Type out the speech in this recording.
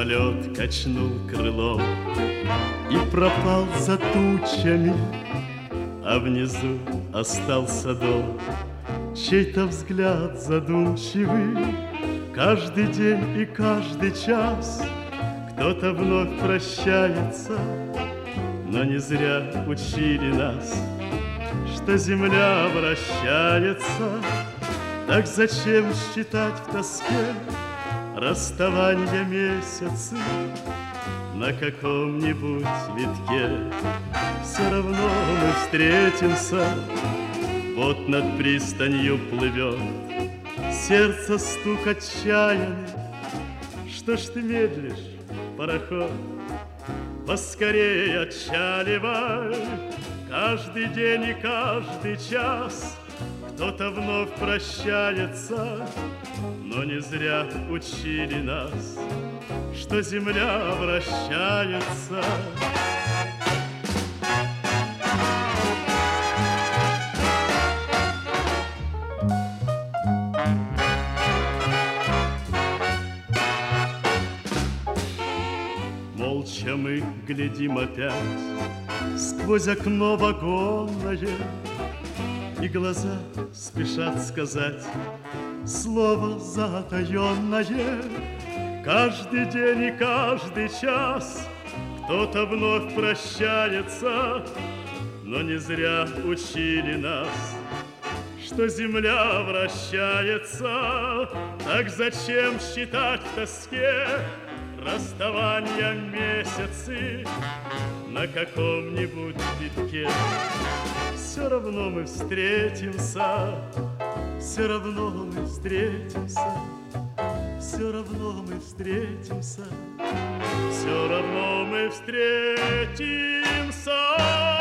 самолет качнул крылом и пропал за тучами, а внизу остался дом. Чей-то взгляд задумчивый, каждый день и каждый час кто-то вновь прощается, но не зря учили нас, что земля вращается. Так зачем считать в тоске расставания месяцы на каком-нибудь витке? Все равно мы встретимся. Вот над пристанью плывет сердце стук отчаянный. Что ж ты медлишь, пароход? Поскорее отчаливай. Каждый день и каждый час кто-то вновь прощается, но не зря учили нас, что земля вращается. Молча мы глядим опять сквозь окно вагонное, и глаза спешат сказать слово затаенное. Каждый день и каждый час кто-то вновь прощается, но не зря учили нас, что земля вращается. Так зачем считать в тоске расставания месяцы на каком-нибудь витке? Все равно мы встретимся, все равно мы встретимся, все равно мы встретимся, все равно мы встретимся.